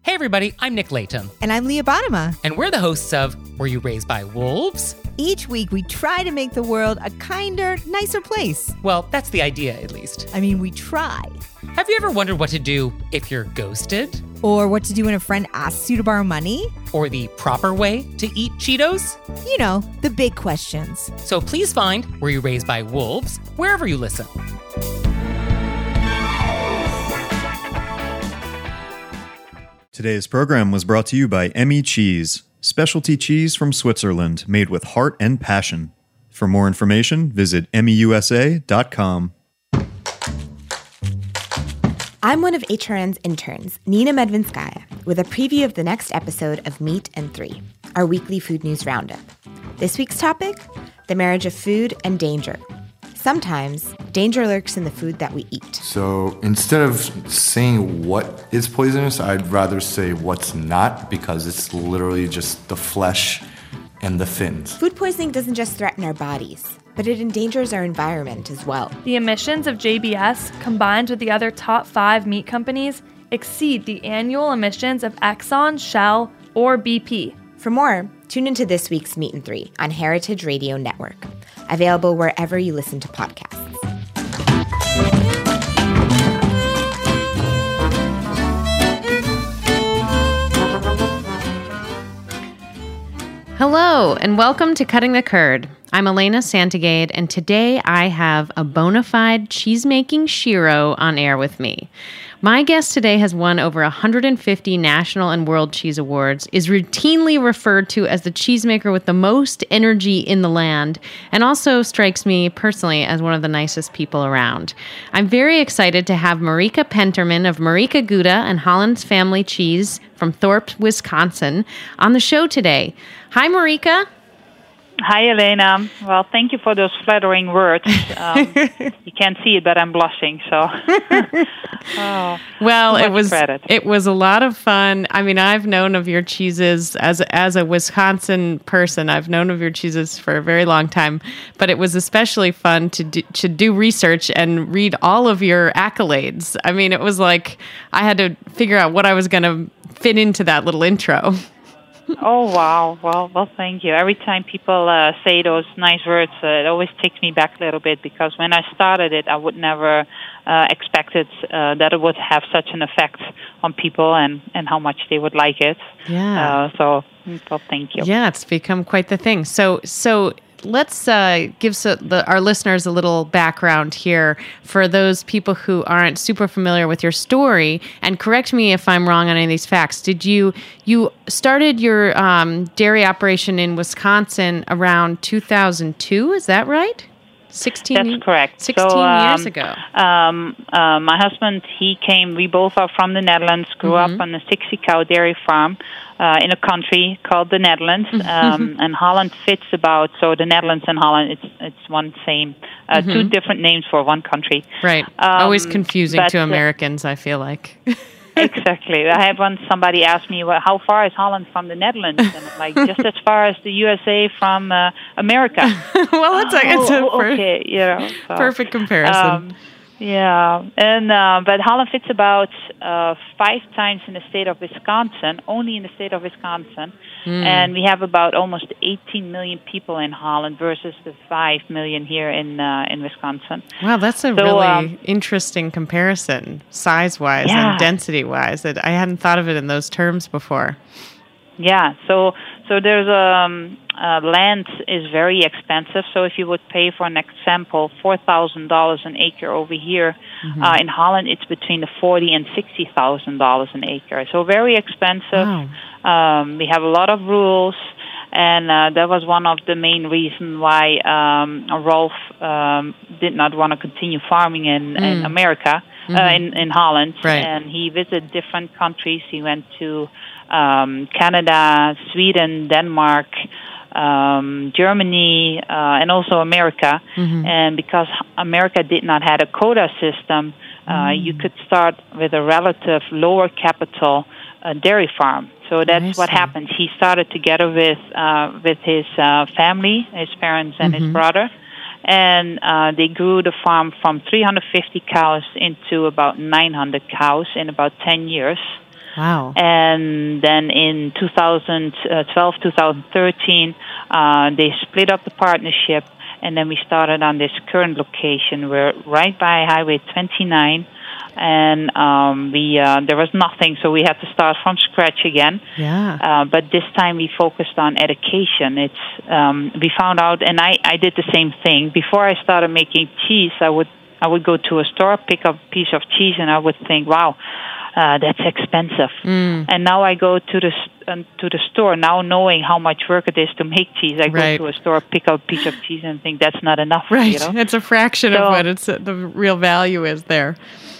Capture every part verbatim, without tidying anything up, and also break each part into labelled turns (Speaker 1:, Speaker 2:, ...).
Speaker 1: Hey everybody, I'm Nick Latham.
Speaker 2: And I'm Leah Bottima.
Speaker 1: And we're the hosts of Were You Raised by Wolves?
Speaker 2: Each week we try to make the world a kinder, nicer place.
Speaker 1: Well, that's the idea, at least.
Speaker 2: I mean, we try.
Speaker 1: Have you ever wondered what to do if you're ghosted?
Speaker 2: Or what to do when a friend asks you to borrow money?
Speaker 1: Or the proper way to eat Cheetos?
Speaker 2: You know, the big questions.
Speaker 1: So please find Were You Raised by Wolves wherever you listen.
Speaker 3: Today's program was brought to you by Emmy Cheese, specialty cheese from Switzerland made with heart and passion. For more information, visit emmy u s a dot com.
Speaker 4: I'm one of H R N's interns, Nina Medvinskaya, with a preview of the next episode of Meat and Three, our weekly food news roundup. This week's topic, the marriage of food and danger. Sometimes, danger lurks in the food that we eat.
Speaker 5: So instead of saying what is poisonous, I'd rather say what's not, because it's literally just the flesh and the fins.
Speaker 4: Food poisoning doesn't just threaten our bodies, but it endangers our environment as well.
Speaker 6: The emissions of J B S, combined with the other top five meat companies, exceed the annual emissions of Exxon, Shell, or B P.
Speaker 4: For more, tune into this week's Meat and Three on Heritage Radio Network, available wherever you listen to podcasts.
Speaker 7: Hello, and welcome to Cutting the Curd. I'm Elena Santagade, and today I have a bona fide cheesemaking shiro on air with me. My guest today has won over one hundred fifty national and world cheese awards, is routinely referred to as the cheesemaker with the most energy in the land, and also strikes me personally as one of the nicest people around. I'm very excited to have Marika Penterman of Marika Gouda and Holland's Family Cheese from Thorpe, Wisconsin, on the show today. Hi, Marika.
Speaker 8: Hi, Elena. Well, thank you for those flattering words. Um, you can't see it, but I'm blushing. So, oh,
Speaker 7: well, it was
Speaker 8: credit.
Speaker 7: it was a lot of fun. I mean, I've known of your cheeses as as a Wisconsin person. I've known of your cheeses for a very long time, but it was especially fun to do, to do research and read all of your accolades. I mean, it was like I had to figure out what I was going to fit into that little intro.
Speaker 8: Oh, wow. Well, well, thank you. Every time people uh, say those nice words, uh, it always takes me back a little bit, because when I started it, I would never uh, expected uh, that it would have such an effect on people and, and how much they would like it.
Speaker 7: Yeah.
Speaker 8: Uh, so, well, thank you.
Speaker 7: Yeah, it's become quite the thing. So, so let's uh, give so the, our listeners a little background here for those people who aren't super familiar with your story. And correct me if I'm wrong on any of these facts. Did you you started your um, dairy operation in Wisconsin around two thousand two? Is that right? sixteen
Speaker 8: That's correct.
Speaker 7: sixteen
Speaker 8: so, um,
Speaker 7: years ago.
Speaker 8: Um, uh, my husband, he came, we both are from the Netherlands, grew
Speaker 7: Mm-hmm.
Speaker 8: up on a sixty cow dairy farm uh, in a country called the Netherlands. Um, and Holland fits about, so the Netherlands and Holland, it's it's one same, uh,
Speaker 7: Mm-hmm.
Speaker 8: two different names for one country.
Speaker 7: Right.
Speaker 8: Um,
Speaker 7: Always confusing
Speaker 8: but,
Speaker 7: to
Speaker 8: uh,
Speaker 7: Americans, I feel like.
Speaker 8: Exactly. I had once somebody ask me, well, how far is Holland from the Netherlands? And I'm like, just as far as the U S A from uh, America.
Speaker 7: Well, it's a, it's a
Speaker 8: oh,
Speaker 7: per-
Speaker 8: okay, you know, so,
Speaker 7: perfect comparison.
Speaker 8: Um, yeah, and uh, but Holland fits about uh, five times in the state of Wisconsin, only in the state of Wisconsin,
Speaker 7: Mm.
Speaker 8: and we have about almost eighteen million people in Holland versus the five million here in uh, in Wisconsin.
Speaker 7: Wow, that's a
Speaker 8: So,
Speaker 7: really
Speaker 8: um,
Speaker 7: interesting comparison, size-wise
Speaker 8: Yeah.
Speaker 7: and density-wise. That I hadn't thought of it in those terms before.
Speaker 8: Yeah, so so there's um uh, land is very expensive. So if you would pay for an example four thousand dollars an acre over here,
Speaker 7: Mm-hmm.
Speaker 8: uh, in Holland it's between the forty and sixty thousand dollars an acre. So very expensive.
Speaker 7: Wow.
Speaker 8: Um, we have a lot of rules, and uh, that was one of the main reasons why um, Rolf um, did not want to continue farming in, in
Speaker 7: Mm.
Speaker 8: America,
Speaker 7: Mm-hmm.
Speaker 8: uh, in in Holland,
Speaker 7: Right.
Speaker 8: and he visited different countries. He went to um, Canada, Sweden, Denmark, um, Germany, uh, and also America.
Speaker 7: Mm-hmm.
Speaker 8: And because America did not have a quota system, uh,
Speaker 7: Mm.
Speaker 8: you could start with a relative lower capital uh, dairy farm. So that's
Speaker 7: I
Speaker 8: what
Speaker 7: see.
Speaker 8: happened. He started together with uh, with his uh, family, his parents and
Speaker 7: Mm-hmm.
Speaker 8: his brother, and uh, they grew the farm from three hundred fifty cows into about nine hundred cows in about ten years.
Speaker 7: Wow.
Speaker 8: And then in two thousand twelve, two thousand thirteen, uh, they split up the partnership, and then we started on this current location. We're right by Highway twenty-nine, and um, we uh, there was nothing, so we had to start from scratch again.
Speaker 7: Yeah.
Speaker 8: Uh, but this time we focused on education. It's um, we found out, and I, I did the same thing. Before I started making cheese, I would I would go to a store, pick up a piece of cheese, and I would think, wow, uh, that's expensive.
Speaker 7: Mm.
Speaker 8: And now I go to the uh, to the store, now knowing how much work it is to make cheese. I
Speaker 7: Right.
Speaker 8: go to a store, pick up a piece of cheese, and think that's not enough.
Speaker 7: Right.
Speaker 8: You know?
Speaker 7: It's a fraction
Speaker 8: So-
Speaker 7: of what it's the real value is there.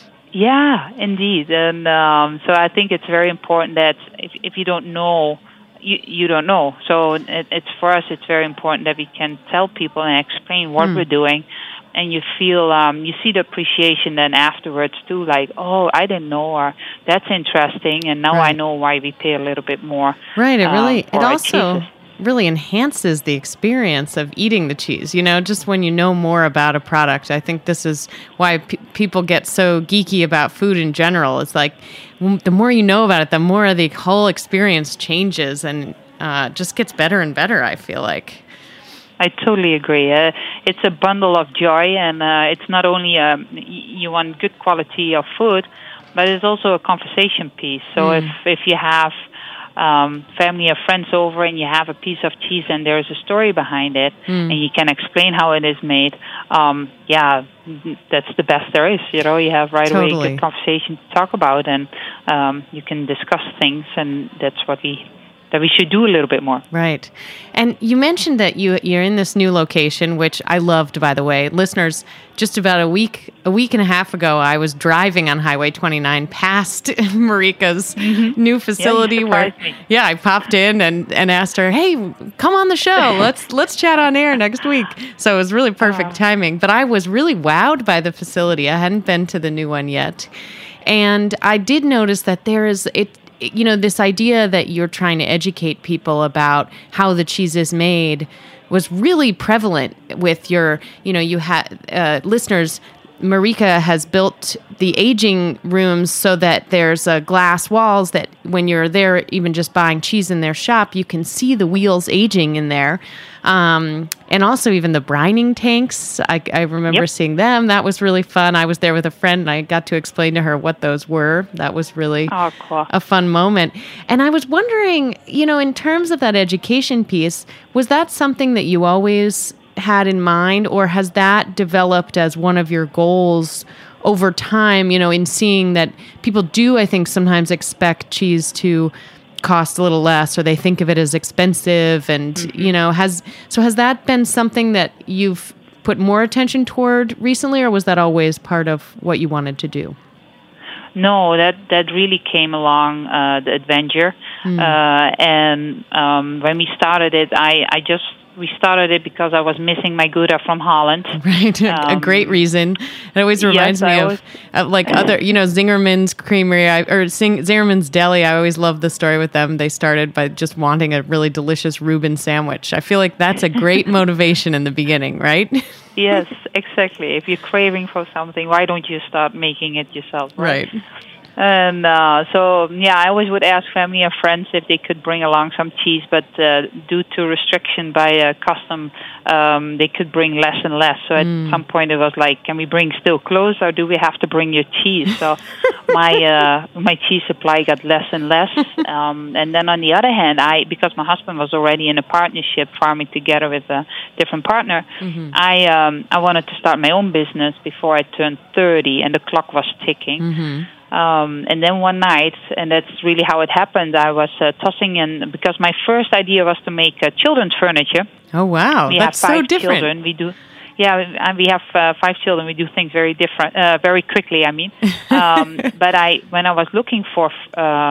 Speaker 8: Yeah, indeed. And um, so I think it's very important that if, if you don't know, you, you don't know. So it, it's for us, it's very important that we can tell people and explain what
Speaker 7: Mm.
Speaker 8: we're doing. And you feel, um, you see the appreciation then afterwards too, like, oh, I didn't know, or that's interesting, and now I
Speaker 7: Right.
Speaker 8: know why we pay a little bit more.
Speaker 7: Right. It
Speaker 8: um,
Speaker 7: really,
Speaker 8: for
Speaker 7: it
Speaker 8: our
Speaker 7: also
Speaker 8: cheeses.
Speaker 7: really enhances the experience of eating the cheese. You know, just when you know more about a product, I think this is why pe- people get so geeky about food in general. It's like w- the more you know about it, the more the whole experience changes and uh, just gets better and better, I feel like.
Speaker 8: I totally agree. Uh, it's a bundle of joy, and uh, it's not only um, y- you want good quality of food, but it's also a conversation piece. So
Speaker 7: Mm.
Speaker 8: if if you have um, family or friends over and you have a piece of cheese and there's a story behind it,
Speaker 7: Mm.
Speaker 8: and you can explain how it is made, um, yeah, that's the best there is. You know, you have right away
Speaker 7: Totally.
Speaker 8: a good conversation to talk about, and um, you can discuss things, and that's what we that we should do a little bit more.
Speaker 7: Right. And you mentioned that you you're in this new location, which I loved, by the way. Listeners, just about a week a week and a half ago, I was driving on Highway twenty-nine past Marika's new facility where
Speaker 8: surprised me.
Speaker 7: yeah, I popped in and, and asked her, "Hey, come on the show. Let's let's chat on air next week." So it was really perfect timing. But I was really wowed by the facility. I hadn't been to the new one yet. And I did notice that there is it you know, this idea that you're trying to educate people about how the cheese is made was really prevalent with your, you know, you had uh, listeners. Marika has built the aging rooms so that there's uh, glass walls that when you're there, even just buying cheese in their shop, you can see the wheels aging in there. Um, and also even the brining tanks. I, I remember
Speaker 8: Yep.
Speaker 7: seeing them. That was really fun. I was there with a friend and I got to explain to her what those were. That was really
Speaker 8: Oh, cool.
Speaker 7: a fun moment. And I was wondering, you know, in terms of that education piece, was that something that you always had in mind, or has that developed as one of your goals over time, you know, in seeing that people do, I think, sometimes expect cheese to cost a little less, or they think of it as expensive, and,
Speaker 8: Mm-hmm.
Speaker 7: you know, has, so has that been something that you've put more attention toward recently, or was that always part of what you wanted to do?
Speaker 8: No, that that really came along uh, the adventure, uh, and um, when we started it, I, I just we started it because I was missing my Gouda from Holland.
Speaker 7: Right, a, a
Speaker 8: Um,
Speaker 7: great reason. It always
Speaker 8: yes,
Speaker 7: reminds
Speaker 8: I
Speaker 7: me of,
Speaker 8: always-
Speaker 7: of like other, you know, Zingerman's Creamery I, or Sing, Zingerman's Deli. I always love the story with them. They started by just wanting a really delicious Reuben sandwich. I feel like that's a great motivation in the beginning, right?
Speaker 8: Yes, exactly. If you're craving for something, why don't you start making it yourself?
Speaker 7: Right.
Speaker 8: And uh, so, yeah, I always would ask family and friends if they could bring along some cheese, but uh, due to restriction by uh, custom, um, they could bring less and less. So at some point it was like, can we bring still clothes, or do we have to bring your cheese? So my uh, my cheese supply got less and less. Um, and then on the other hand, I because my husband was already in a partnership farming together with a different partner, I um, I wanted to start my own business before I turned thirty, and the clock was ticking. Um, and then one night, and that's really how it happened, I was uh, tossing in, because my first idea was to make uh, children's furniture.
Speaker 7: Oh, wow.
Speaker 8: We
Speaker 7: That's
Speaker 8: have five
Speaker 7: so different.
Speaker 8: children. We do, yeah, and we have uh, five children. We do things very different, uh, very quickly. I mean, um, but I when I was looking for um,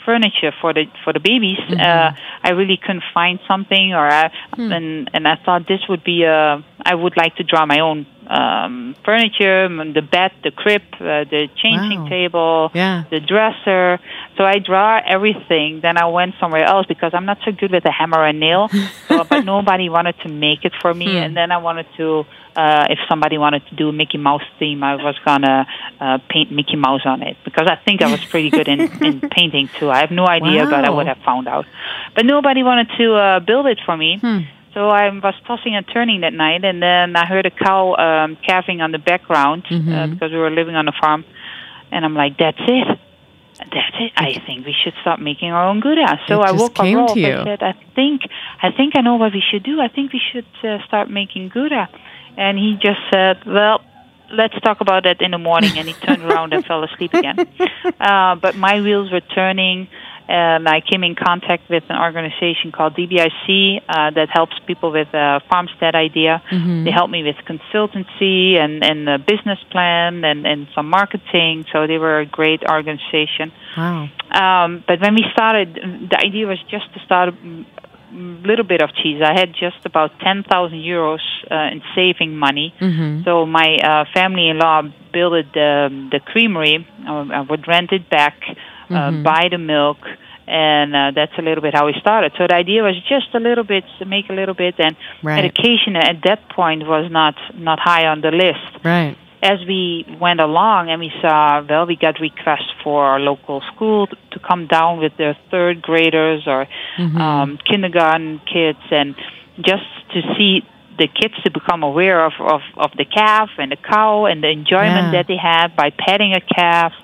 Speaker 8: furniture for the for the babies,
Speaker 7: Mm-hmm.
Speaker 8: uh, I really couldn't find something, or I,
Speaker 7: Hmm.
Speaker 8: and and I thought this would be a. I would like to draw my own um, furniture, m- the bed, the crib, uh, the changing
Speaker 7: Wow.
Speaker 8: table,
Speaker 7: Yeah.
Speaker 8: the dresser. So I draw everything. Then I went somewhere else because I'm not so good with a hammer and nail. So, but nobody wanted to make it for me.
Speaker 7: Hmm.
Speaker 8: And then I wanted to, uh, if somebody wanted to do a Mickey Mouse theme, I was gonna uh, paint Mickey Mouse on it because I think I was pretty good in, in painting too. I have no idea, but I
Speaker 7: Wow.
Speaker 8: would have found out. But nobody wanted to uh, build it for me.
Speaker 7: Hmm.
Speaker 8: So I was tossing and turning that night, and then I heard a cow um, calving on the background uh,
Speaker 7: Mhm.
Speaker 8: because we were living on a farm. And I'm like, that's it. That's it. I think we should start making our own Gouda. So
Speaker 7: It
Speaker 8: I
Speaker 7: just
Speaker 8: woke up
Speaker 7: came
Speaker 8: Rolf
Speaker 7: to you.
Speaker 8: and said, I think, I think I know what we should do. I think we should uh, start making Gouda. And he just said, well, let's talk about that in the morning. And he turned around and fell asleep again. Uh, but my wheels were turning. And I came in contact with an organization called D B I C uh, that helps people with a farmstead idea.
Speaker 7: Mhm.
Speaker 8: They helped me with consultancy and, and a business plan and, and some marketing. So they were a great organization.
Speaker 7: Wow.
Speaker 8: Um, but when we started, the idea was just to start a mm, little bit of cheese. I had just about ten thousand euros uh, in saving money.
Speaker 7: Mhm.
Speaker 8: So my uh, family-in-law built the, the creamery. Uh, I would rent it back, uh,
Speaker 7: Mhm.
Speaker 8: buy the milk, and uh, that's a little bit how we started. So the idea was just a little bit, to make a little bit, and
Speaker 7: Right.
Speaker 8: education at that point was not, not high on the list.
Speaker 7: Right.
Speaker 8: As we went along and we saw, well, we got requests for our local school t- to come down with their third graders or
Speaker 7: Mhm.
Speaker 8: um, kindergarten kids, and just to see the kids to become aware of, of, of the calf and the cow and the enjoyment
Speaker 7: Yeah.
Speaker 8: that they have by petting a calf.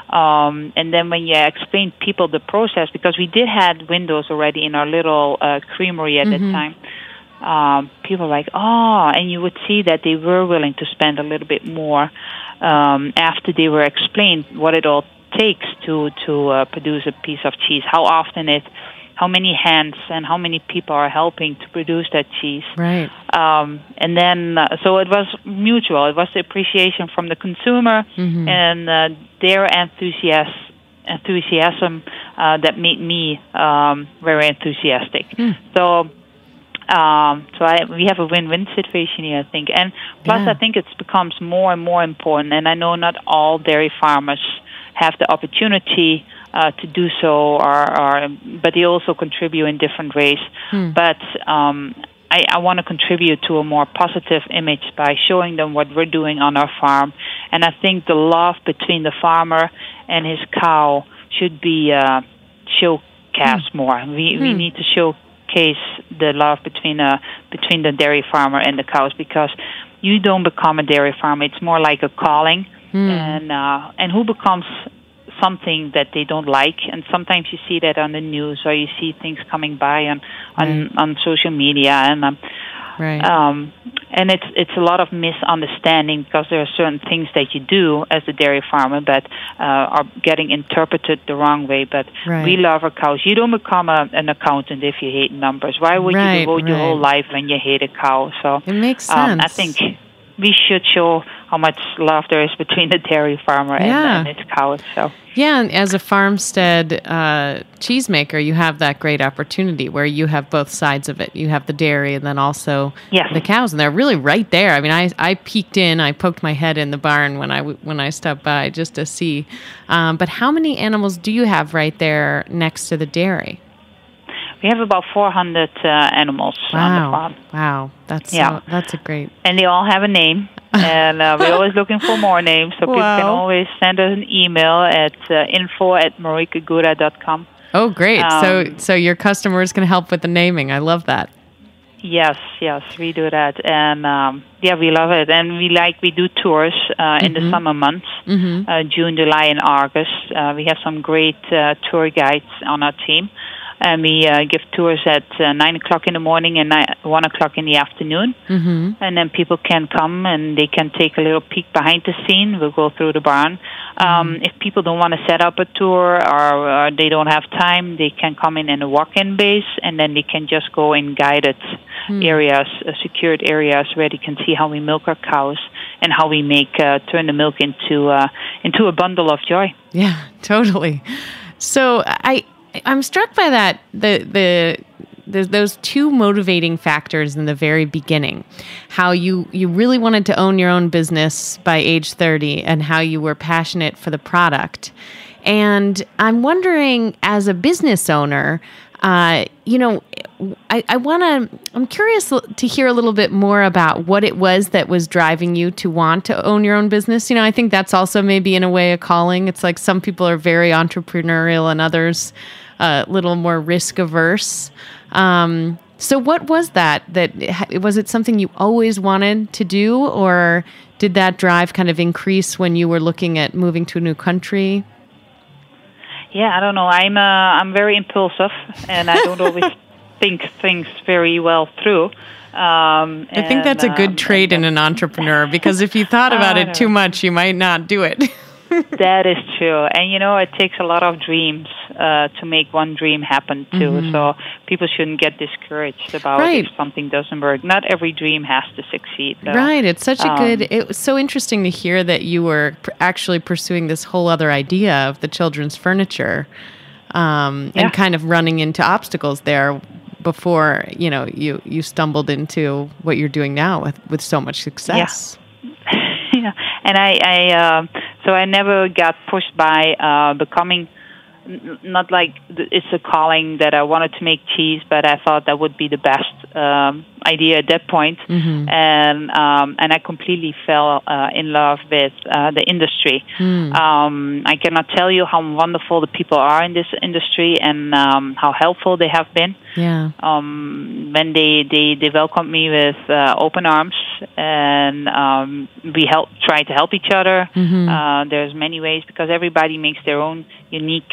Speaker 8: Um, and then when you explain people the process, because we did had windows already in our little uh, creamery at
Speaker 7: Mhm.
Speaker 8: that time, um, people were like, oh, and you would see that they were willing to spend a little bit more um, after they were explained what it all takes to to uh, produce a piece of cheese, how often it, how many hands and how many people are helping to produce that cheese.
Speaker 7: Right.
Speaker 8: Um, and then, uh, so it was mutual. It was the appreciation from the consumer
Speaker 7: Mhm.
Speaker 8: and uh, their enthusiasm, enthusiasm uh, that made me um, very enthusiastic.
Speaker 7: Mm.
Speaker 8: So, um, so I, we have a win-win situation here, I think. And plus,
Speaker 7: Yeah.
Speaker 8: I think it becomes more and more important. And I know not all dairy farmers have the opportunity uh, to do so, or, or but they also contribute in different ways.
Speaker 7: Hmm.
Speaker 8: But um, I, I want to contribute to a more positive image by showing them what we're doing on our farm. And I think the love between the farmer and his cow should be uh, showcased more. We we
Speaker 7: Hmm.
Speaker 8: need to showcase the love between uh, between the dairy farmer and the cows, because you don't become a dairy farmer. It's more like a calling,
Speaker 7: Hmm.
Speaker 8: and uh, and who becomes something that they don't like. And sometimes you see that on the news, or you see things coming by on on,
Speaker 7: Right.
Speaker 8: on social media, and um,
Speaker 7: Right.
Speaker 8: um, and it's it's a lot of misunderstanding, because there are certain things that you do as a dairy farmer that uh, are getting interpreted the wrong way. But
Speaker 7: Right.
Speaker 8: we love our cows. You don't become a, an accountant if you hate numbers. Why would
Speaker 7: Right,
Speaker 8: you devote your whole
Speaker 7: right.
Speaker 8: life when you hate a cow? So
Speaker 7: It makes sense.
Speaker 8: um, I think we should show how much love there is between the dairy farmer
Speaker 7: Yeah.
Speaker 8: and, and his cows. So.
Speaker 7: Yeah, and as a farmstead uh, cheesemaker, you have that great opportunity where you have both sides of it. You have the dairy and then also
Speaker 8: Yes.
Speaker 7: the cows, and they're really right there. I mean, I, I peeked in, I poked my head in the barn when I w- when I stopped by just to see. Um, but how many animals do you have right there next to the dairy?
Speaker 8: We have about four hundred uh, animals on the
Speaker 7: Wow,
Speaker 8: farm,
Speaker 7: wow, that's
Speaker 8: Yeah.
Speaker 7: so, that's a great.
Speaker 8: and they all have a name. And uh, we're always looking for more names, so people can
Speaker 7: Wow.
Speaker 8: always send us an email at uh, info at marikagouda dot com.
Speaker 7: Oh, great! so
Speaker 8: Um,
Speaker 7: so your customers can help with the naming. I love that.
Speaker 8: Yes, yes, we do that, and um, yeah, we love it. And we like we do tours uh, in the summer months,
Speaker 7: Mm-hmm.
Speaker 8: uh, June, July, and August. Uh, we have some great uh, tour guides on our team, and we uh, give tours at uh, nine o'clock in the morning and ni- one o'clock in the afternoon.
Speaker 7: Mm-hmm.
Speaker 8: And then people can come and they can take a little peek behind the scene. We'll go through the barn. Um, if people don't want to set up a tour, or, or they don't have time, they can come in in a walk-in base, and then they can just go in guided areas, uh, secured areas, where they can see how we milk our cows and how we make uh, turn the milk into uh, into a bundle of joy.
Speaker 7: Yeah, totally. So I I'm struck by that. The the there's those two motivating factors in the very beginning. How you you really wanted to own your own business by age thirty, and how you were passionate for the product. And I'm wondering, as a business owner, uh, you know, I, I want to, I'm curious to hear a little bit more about what it was that was driving you to want to own your own business. You know, I think that's also maybe in a way a calling. It's like some people are very entrepreneurial and others a little more risk averse. Um, so what was that? That was it something you always wanted to do, or did that drive kind of increase when you were looking at moving to a new country?
Speaker 8: Yeah, I don't know. I'm uh, I'm very impulsive, and I don't always think things very well through. Um,
Speaker 7: I think that's a good um, trait in an entrepreneur, because if you thought about it too much, you might not do it.
Speaker 8: That is true. And, you know, it takes a lot of dreams uh, to make one dream happen, too. Mm-hmm. So people shouldn't get discouraged about right. if something doesn't work. Not every dream has to succeed, though.
Speaker 7: Right. It's such a
Speaker 8: um,
Speaker 7: good... It was so interesting to hear that you were pr- actually pursuing this whole other idea of the children's furniture um, yeah. and kind of running into obstacles there before, you know, you, you stumbled into what you're doing now with, with so much success.
Speaker 8: Yeah. Yeah, and I, I uh, so I never got pushed by uh, becoming, n- not like it's a calling that I wanted to make cheese, but I thought that would be the best um, idea at that point. Mm-hmm. and um, and I completely fell uh, in love with uh, the industry. Mm. Um, I cannot tell you how wonderful the people are in this industry, and um, how helpful they have been.
Speaker 7: Yeah.
Speaker 8: Um, when they, they, they welcomed me with uh, open arms, and um, we help try to help each other. Mm-hmm. Uh, there's many ways, because everybody makes their own unique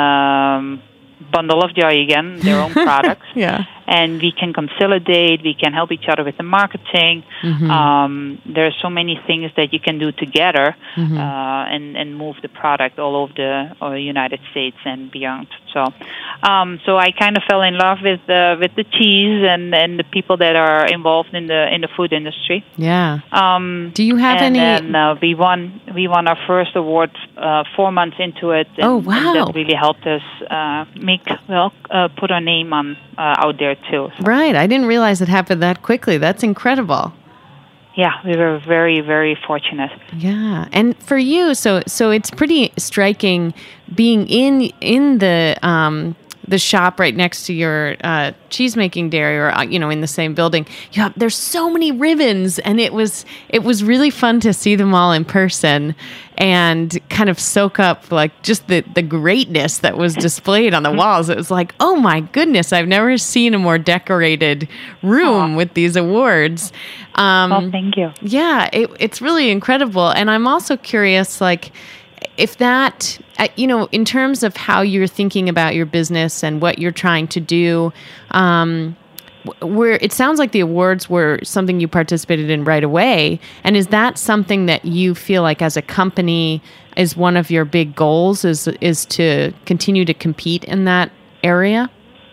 Speaker 8: um, bundle of joy again, their own products.
Speaker 7: Yeah.
Speaker 8: And we can consolidate, we can help each other with the marketing. Mm-hmm. Um, there are so many things that you can do together, mm-hmm. uh, and, and move the product all over the uh, United States and beyond. So um, so I kind of fell in love with the, with the cheese and, and the people that are involved in the in the food industry.
Speaker 7: Yeah.
Speaker 8: Um,
Speaker 7: do you have
Speaker 8: and
Speaker 7: any...
Speaker 8: And uh, we won we won our first award uh, four months into it. And,
Speaker 7: oh, wow.
Speaker 8: And that really helped us uh, make, well, uh, put our name on uh, out there too. So.
Speaker 7: Right. I didn't realize it happened that quickly. That's incredible.
Speaker 8: Yeah, we were very, very fortunate.
Speaker 7: Yeah, and for you, so so it's pretty striking being in in the um, the shop right next to your uh, cheese making dairy, or uh, you know, in the same building. You have, there's so many ribbons, and it was it was really fun to see them all in person and kind of soak up like just the, the greatness that was displayed on the walls. It was like, oh my goodness, I've never seen a more decorated room
Speaker 8: Aww.
Speaker 7: with these awards. Um,
Speaker 8: oh, thank you.
Speaker 7: Yeah, it, it's really incredible. And I'm also curious, like, if that, you know, in terms of how you're thinking about your business and what you're trying to do, um, where it sounds like the awards were something you participated in right away. And is that something that you feel like as a company is one of your big goals, is is to continue to compete in that area?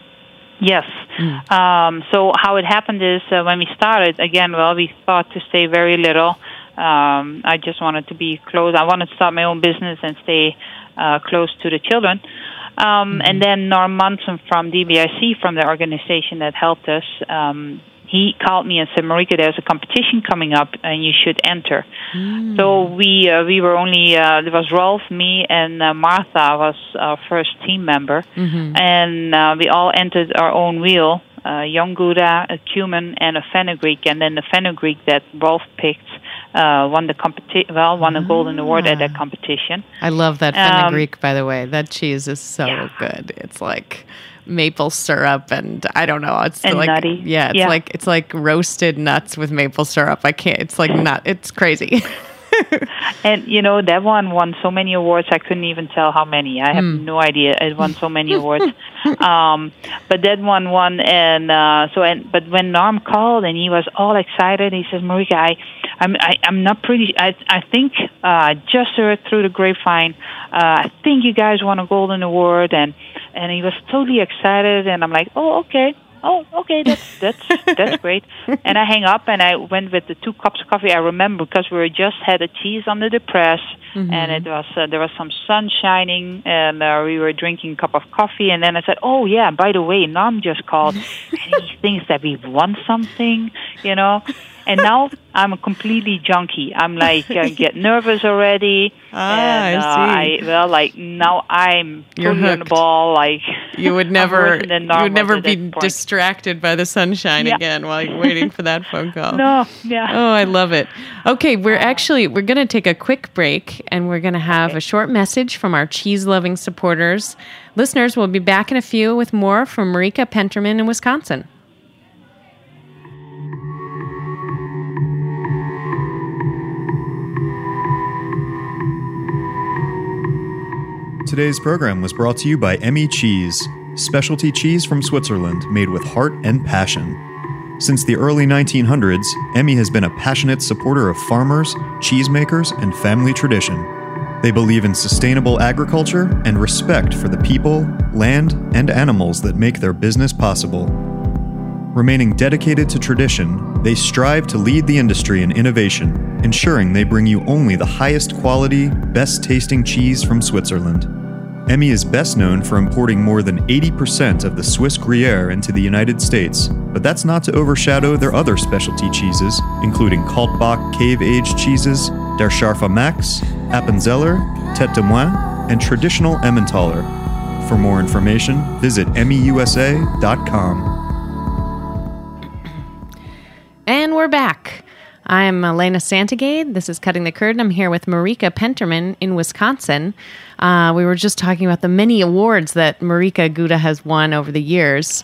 Speaker 8: Yes. Mm. Um, so how it happened is uh, when we started, again, well, we thought to stay very little. Um, I just wanted to be close. I wanted to start my own business and stay uh, close to the children. Um, mm-hmm. And then Norm Munson from D B I C, from the organization that helped us, um, he called me and said, Marika, there's a competition coming up and you should enter. Mm. So we uh, we were only, uh, there was Rolf, me, and uh, Martha was our first team member. Mm-hmm. And uh, we all entered our own wheel, uh, young Gouda, a cumin, and a fenugreek. And then the fenugreek that Rolf picked Uh, won the competi- well, won a golden award at that competition.
Speaker 7: I love that fenugreek, um, by the way. That cheese is so yeah. good. It's like maple syrup, and I don't know. It's
Speaker 8: and
Speaker 7: like
Speaker 8: nutty.
Speaker 7: Yeah, it's
Speaker 8: yeah.
Speaker 7: like it's like roasted nuts with maple syrup. I can't. It's like nut. It's crazy.
Speaker 8: And you know, that one won so many awards. I couldn't even tell how many. I have mm. no idea. It won so many awards. Um, but that one won, and uh, so and but when Norm called and he was all excited, he says, "Marika, I, I'm I, I'm not pretty. I I think uh, I just heard through the grapevine. Uh, I think you guys won a golden award," and and he was totally excited. And I'm like, "Oh, okay." oh, okay, that's that's that's great. And I hang up, and I went with the two cups of coffee. I remember because we were just had a cheese under the press, mm-hmm. and it was uh, there was some sun shining, and uh, we were drinking a cup of coffee. And then I said, oh yeah, by the way, Norm just called, and he thinks that we won something, you know. And now I'm a completely junkie. I'm like, I get nervous already.
Speaker 7: Ah,
Speaker 8: and, uh,
Speaker 7: I see.
Speaker 8: I, well, like now I'm
Speaker 7: You're
Speaker 8: fully on the
Speaker 7: hooked.
Speaker 8: ball. Like
Speaker 7: You would never, you would never be
Speaker 8: point.
Speaker 7: distracted by the sunshine
Speaker 8: Yeah.
Speaker 7: again while you're waiting for that phone call.
Speaker 8: No, yeah.
Speaker 7: Oh, I love it. Okay, we're actually we're going to take a quick break, and we're going to have
Speaker 8: Okay.
Speaker 7: a short message from our cheese-loving supporters. Listeners, we'll be back in a few with more from Marika Penterman in Wisconsin.
Speaker 3: Today's program was brought to you by Emmy Cheese, specialty cheese from Switzerland made with heart and passion. Since the early nineteen hundreds, Emmy has been a passionate supporter of farmers, cheesemakers, and family tradition. They believe in sustainable agriculture and respect for the people, land, and animals that make their business possible. Remaining dedicated to tradition, they strive to lead the industry in innovation, ensuring they bring you only the highest quality, best tasting cheese from Switzerland. Emmy is best known for importing more than eighty percent of the Swiss Gruyere into the United States, but that's not to overshadow their other specialty cheeses, including Kaltbach cave-aged cheeses, Der Scharfe Max, Appenzeller, Tête de Moine, and traditional Emmentaler. For more information, visit emmy u s a dot com.
Speaker 7: And we're back. I'm Elena Santagade. This is Cutting the Curd, and I'm here with Marika Penterman in Wisconsin. Uh, we were just talking about the many awards that Marika Gouda has won over the years.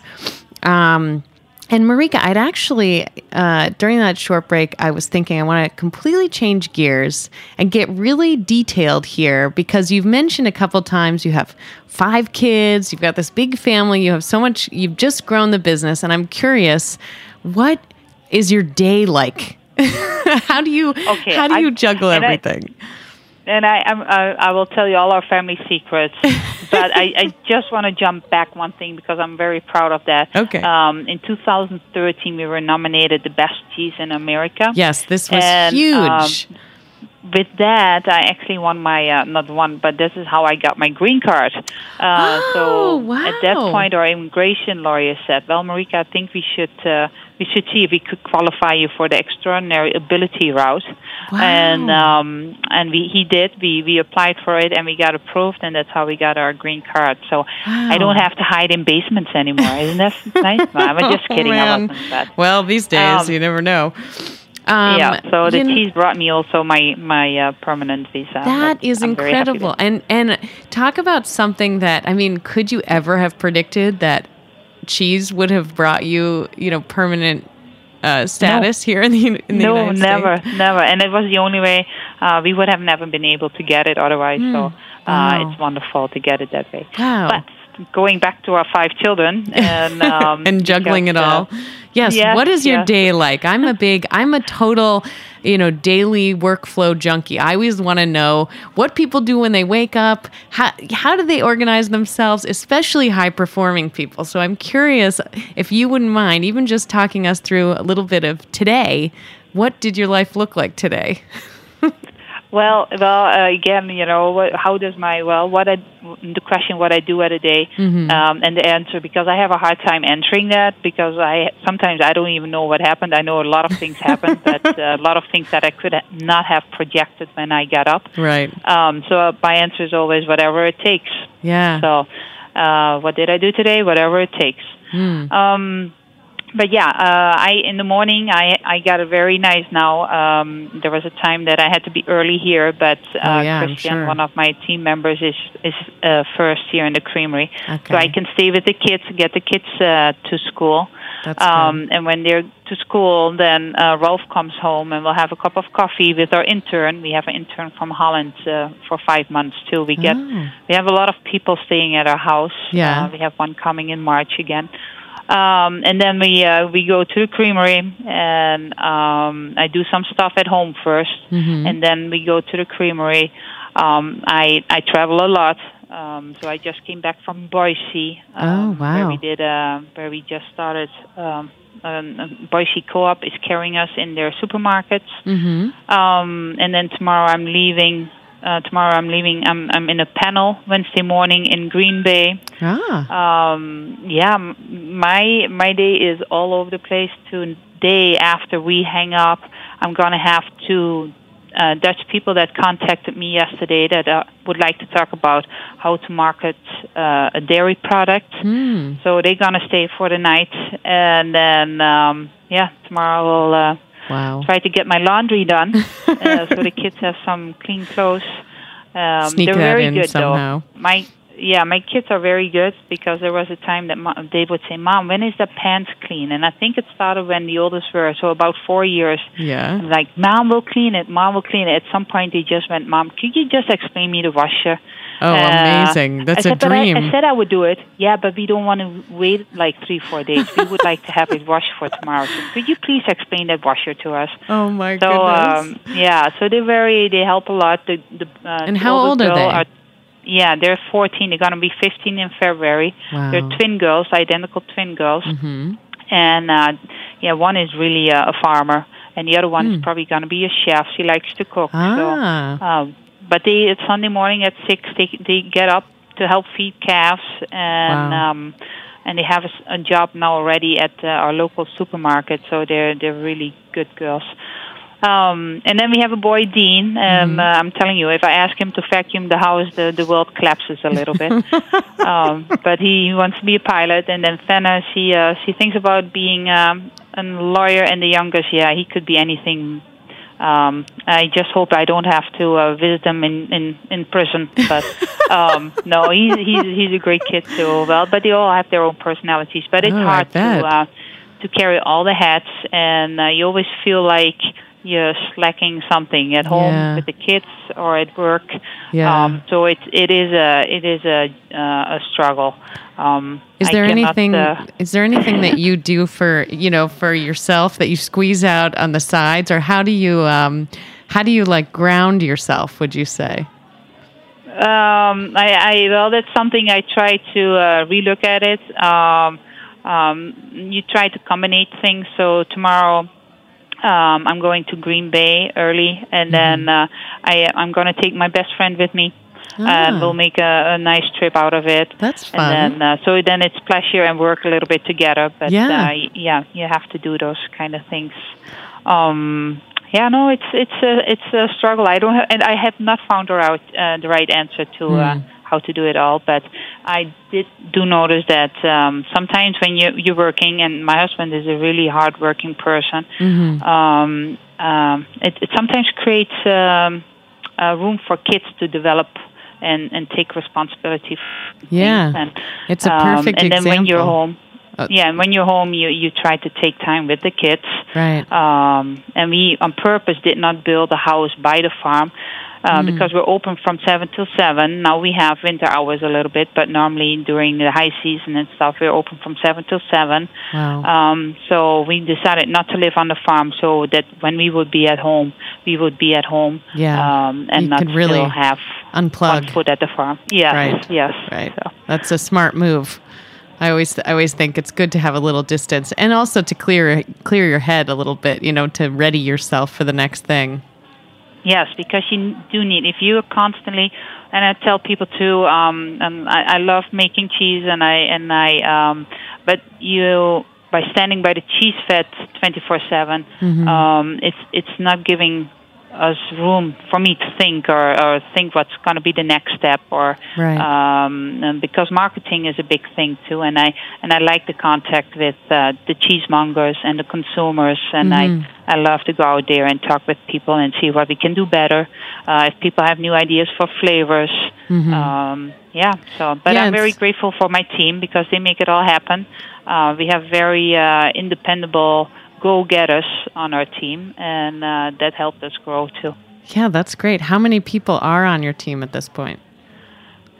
Speaker 7: Um, and Marika, I'd actually, uh, during that short break, I was thinking I want to completely change gears and get really detailed here, because you've mentioned a couple times you have five kids, you've got this big family, you have so much, you've just grown the business, and I'm curious, what is your day like? how do you
Speaker 8: Okay,
Speaker 7: how do you
Speaker 8: I-
Speaker 7: juggle
Speaker 8: and I-
Speaker 7: everything?
Speaker 8: And I, I'm, I, I will tell you all our family secrets, but I, I just want to jump back one thing because I'm very proud of that.
Speaker 7: Okay.
Speaker 8: Um, in two thousand thirteen, we were nominated the best cheese in America.
Speaker 7: Yes, this was
Speaker 8: And,
Speaker 7: huge.
Speaker 8: um, With that, I actually won my, uh, not one, but this is how I got my green card. Uh,
Speaker 7: Oh,
Speaker 8: so at that
Speaker 7: wow.
Speaker 8: point, our immigration lawyer said, well, Marika, I think we should uh, we should see if we could qualify you for the extraordinary ability route.
Speaker 7: Wow.
Speaker 8: And um, and we, he did. We, we applied for it, and we got approved, and that's how we got our green card. So I don't have to hide in basements anymore. Isn't that nice? No, I'm just
Speaker 7: Oh,
Speaker 8: kidding. I
Speaker 7: man.
Speaker 8: wasn't that.
Speaker 7: Well, these days,
Speaker 8: Um,
Speaker 7: you never know. Um,
Speaker 8: yeah, so the
Speaker 7: you know,
Speaker 8: cheese brought me also my my uh, permanent visa.
Speaker 7: that
Speaker 8: But
Speaker 7: is
Speaker 8: I'm very happy
Speaker 7: incredible.
Speaker 8: with-
Speaker 7: And and talk about something that, I mean, could you ever have predicted that cheese would have brought you, you know, permanent uh, status here in the in the
Speaker 8: no,
Speaker 7: United
Speaker 8: never,
Speaker 7: States?
Speaker 8: never. And it was the only way. Uh, we would have never been able to get it otherwise. So uh,
Speaker 7: Wow.
Speaker 8: it's wonderful to get it that way.
Speaker 7: Wow.
Speaker 8: But going back to our five children and um,
Speaker 7: and juggling it
Speaker 8: because,
Speaker 7: all.
Speaker 8: uh,
Speaker 7: Yes.
Speaker 8: yes,
Speaker 7: What is your
Speaker 8: yes.
Speaker 7: day like? I'm a big, I'm a total, you know, daily workflow junkie. I always want to know what people do when they wake up. How, how do they organize themselves, especially high performing people? So I'm curious if you wouldn't mind even just talking us through a little bit of today. What did your life look like today?
Speaker 8: Well, well, uh, again, you know, what, how does my well, what I, the question, what I do at a day,
Speaker 7: Mm-hmm.
Speaker 8: um, and the answer, because I have a hard time answering that because I sometimes I don't even know what happened. I know a lot of things happened, but uh, a lot of things that I could ha- not have projected when I got up.
Speaker 7: Right.
Speaker 8: Um, so uh, my answer is always whatever it takes.
Speaker 7: Yeah.
Speaker 8: So, uh, what did I do today? Whatever it takes.
Speaker 7: Hmm.
Speaker 8: Um, but yeah, uh, I in the morning I I got it very nice now. Um, there was a time that I had to be early here, but uh,
Speaker 7: Oh, yeah, I'm
Speaker 8: Christian,
Speaker 7: sure.
Speaker 8: one of my team members, is is uh, first here in the creamery,
Speaker 7: Okay.
Speaker 8: so I can stay with the kids, get the kids uh, to school.
Speaker 7: That's
Speaker 8: Um, and when they're to school, then uh, Rolf comes home and we'll have a cup of coffee with our intern. We have an intern from Holland uh, for five months till we get.
Speaker 7: Oh.
Speaker 8: We have a lot of people staying at our house.
Speaker 7: Yeah.
Speaker 8: Uh, we have one coming in March again. Um, and then we uh, we go to the creamery and um, I do some stuff at home first,
Speaker 7: Mhm.
Speaker 8: and then we go to the creamery. Um, I I travel a lot. Um, so I just came back from Boise. Um,
Speaker 7: Oh, wow.
Speaker 8: Where we did, uh, where we just started. Um, um, Boise Co-op is carrying us in their supermarkets.
Speaker 7: Mm-hmm.
Speaker 8: Um, and then tomorrow I'm leaving. Uh, tomorrow I'm leaving. I'm I'm in a panel Wednesday morning in Green Bay.
Speaker 7: Ah.
Speaker 8: Um, yeah, m- my my day is all over the place. Today, after we hang up, I'm gonna have two uh, Dutch people that contacted me yesterday that uh, would like to talk about how to market uh, a dairy product.
Speaker 7: Hmm.
Speaker 8: So they're gonna stay for the night, and then um, yeah, tomorrow we'll uh,
Speaker 7: Wow.
Speaker 8: try to get my laundry done uh, so the kids have some clean clothes. Um,
Speaker 7: Sneak
Speaker 8: they're
Speaker 7: that
Speaker 8: very
Speaker 7: in
Speaker 8: good
Speaker 7: somehow.
Speaker 8: though. My yeah, my kids are very good because there was a time that Mom, they would say, "Mom, when is the pants clean?" And I think it started when the oldest were so about four years.
Speaker 7: Yeah.
Speaker 8: I'm like, "Mom will clean it. Mom will clean it." At some point, they just went, "Mom, could you just explain me the washer?"
Speaker 7: Oh, amazing. That's
Speaker 8: I
Speaker 7: a
Speaker 8: said, but I,
Speaker 7: dream.
Speaker 8: I said I would do it. Yeah, but we don't want to wait like three, four days. We would like to have it washed for tomorrow. So could you please explain that washer to us?
Speaker 7: Oh, my
Speaker 8: So
Speaker 7: goodness.
Speaker 8: um, yeah, so they're very they help a lot. The, the, uh,
Speaker 7: And
Speaker 8: the
Speaker 7: how old
Speaker 8: older
Speaker 7: are
Speaker 8: girl
Speaker 7: they?
Speaker 8: Yeah, they're fourteen. They're gonna be fifteen in February.
Speaker 7: Wow.
Speaker 8: They're twin girls, identical twin girls.
Speaker 7: Mm-hmm.
Speaker 8: And uh, yeah, one is really uh, a farmer, and the other one
Speaker 7: Hmm.
Speaker 8: is probably gonna be a chef. She likes to cook.
Speaker 7: Ah.
Speaker 8: So, um, but they it's Sunday morning at six. They they get up to help feed calves, and
Speaker 7: Wow.
Speaker 8: um, and they have a, s- a job now already at uh, our local supermarket. So they're they're really good girls. Um, and then we have a boy, Dean. Um,
Speaker 7: Mm-hmm.
Speaker 8: uh, I'm telling you, if I ask him to vacuum the house, the, the world collapses a little bit. um, but he wants to be a pilot. And then Fenna, she uh, she thinks about being um, a lawyer. And the youngest, yeah, he could be anything. Um, I just hope I don't have to uh, visit them in, in, in prison. But um, no, he's he's he's a great kid too. Well, but they all have their own personalities. But it's
Speaker 7: Oh, I
Speaker 8: hard to
Speaker 7: bet.
Speaker 8: uh, to carry all the hats, and uh, you always feel like you're slacking something at home
Speaker 7: Yeah.
Speaker 8: with the kids or at work.
Speaker 7: Yeah.
Speaker 8: Um, so it it is a it is a uh, a struggle. Um,
Speaker 7: Is
Speaker 8: I
Speaker 7: there
Speaker 8: cannot,
Speaker 7: anything?
Speaker 8: Uh,
Speaker 7: is there anything that you do for you know for yourself that you squeeze out on the sides, or how do you um, how do you like ground yourself? Would you say?
Speaker 8: Um, I, I well, that's something I try to uh, relook at it. Um, um, you try to combine things. So tomorrow, um, I'm going to Green Bay early, and then uh, I I'm going to take my best friend with me,
Speaker 7: Ah.
Speaker 8: and we'll make a, a nice trip out of it.
Speaker 7: That's fun.
Speaker 8: And then uh, so then it's pleasure and work a little bit together. But
Speaker 7: Yeah.
Speaker 8: uh, yeah, you have to do those kind of things. Um, yeah, no, it's it's a it's a struggle. I don't have, and I have not found out uh, the right answer to uh, how to do it all. But I did do notice that um, sometimes when you you're working, and my husband is a really hardworking person,
Speaker 7: Mm-hmm.
Speaker 8: um, um, it, it sometimes creates um, a room for kids to develop and, and take responsibility for things.
Speaker 7: Yeah.
Speaker 8: And,
Speaker 7: It's a
Speaker 8: um,
Speaker 7: perfect
Speaker 8: and then when you're
Speaker 7: example.
Speaker 8: home,
Speaker 7: Uh,
Speaker 8: yeah, and when you're home, you you try to take time with the kids.
Speaker 7: Right.
Speaker 8: Um, and we, on purpose, did not build a house by the farm uh,
Speaker 7: Mm.
Speaker 8: because we're open from seven till seven. Now we have winter hours a little bit, but normally during the high season and stuff, we're open from seven till seven.
Speaker 7: Wow.
Speaker 8: Um, so we decided not to live on the farm, so that when we would be at home, we would be at home.
Speaker 7: Yeah.
Speaker 8: Um, and
Speaker 7: You
Speaker 8: not
Speaker 7: could really
Speaker 8: still have
Speaker 7: unplug.
Speaker 8: one foot at the farm. Yes.
Speaker 7: Right.
Speaker 8: Yes.
Speaker 7: Right.
Speaker 8: So.
Speaker 7: That's a smart move. I always I always think it's good to have a little distance, and also to clear clear your head a little bit, you know, to ready yourself for the next thing.
Speaker 8: Yes, because you do need, if you are constantly, and I tell people too, um, um, I, I love making cheese, and I, and I, um, but you, by standing by the cheese fat twenty-four seven,
Speaker 7: Mm-hmm.
Speaker 8: um, it's, it's not giving us room for me to think or, or think what's going to be the next step, or
Speaker 7: Right.
Speaker 8: um, and because marketing is a big thing too, and I and I like the contact with uh, the cheesemongers and the consumers, and
Speaker 7: Mhm.
Speaker 8: I I love to go out there and talk with people and see what we can do better. Uh, if people have new ideas for flavors,
Speaker 7: Mhm.
Speaker 8: um, yeah. So, but
Speaker 7: Yeah,
Speaker 8: I'm very
Speaker 7: it's-
Speaker 8: grateful for my team because they make it all happen. Uh, we have very uh, independable go-getters on our team, and uh, that helped us grow too.
Speaker 7: Yeah, that's great. How many people are on your team at this point?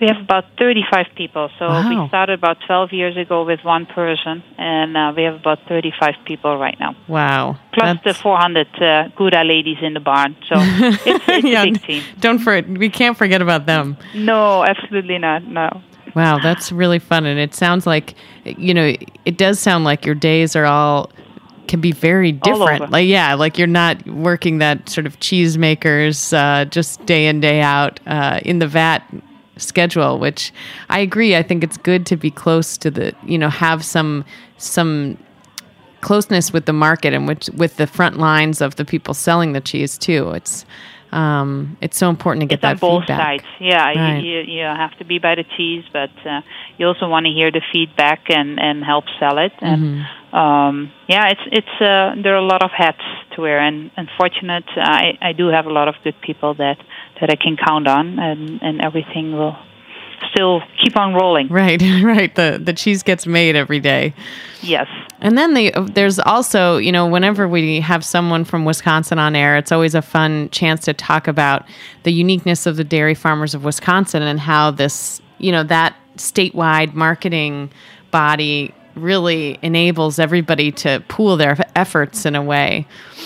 Speaker 8: We have about thirty-five people. So
Speaker 7: Wow.
Speaker 8: we started about twelve years ago with one person, and uh, we have about thirty-five people right now.
Speaker 7: Wow.
Speaker 8: Plus
Speaker 7: That's-
Speaker 8: the four hundred uh, Gouda ladies in the barn. So it's, it's
Speaker 7: Yeah,
Speaker 8: a big team.
Speaker 7: Don't for we can't forget about them.
Speaker 8: No, absolutely not. No.
Speaker 7: Wow, that's really fun. And it sounds like, you know, it does sound like your days are all can be very
Speaker 8: All
Speaker 7: different.
Speaker 8: over.
Speaker 7: Like, yeah, like you're not working that sort of cheesemakers uh, just day in, day out uh, in the vat schedule, which I agree. I think it's good to be close to the, you know, have some, some closeness with the market and with, with the front lines of the people selling the cheese too. It's, Um, it's so important to get
Speaker 8: It's on
Speaker 7: that
Speaker 8: both
Speaker 7: feedback.
Speaker 8: sides. Yeah,
Speaker 7: Right.
Speaker 8: you, you, you have to be by the cheese, but uh, you also want to hear the feedback and, and help sell it. And
Speaker 7: Mm-hmm.
Speaker 8: um, yeah, it's it's uh, there are a lot of hats to wear, and unfortunate, I I do have a lot of good people that, that I can count on, and, and everything will still keep on rolling.
Speaker 7: Right, right. The the cheese gets made every day.
Speaker 8: Yes.
Speaker 7: And then the, there's also, you know, whenever we have someone from Wisconsin on air, it's always a fun chance to talk about the uniqueness of the dairy farmers of Wisconsin and how this, you know, that statewide marketing body really enables everybody to pool their efforts in a way.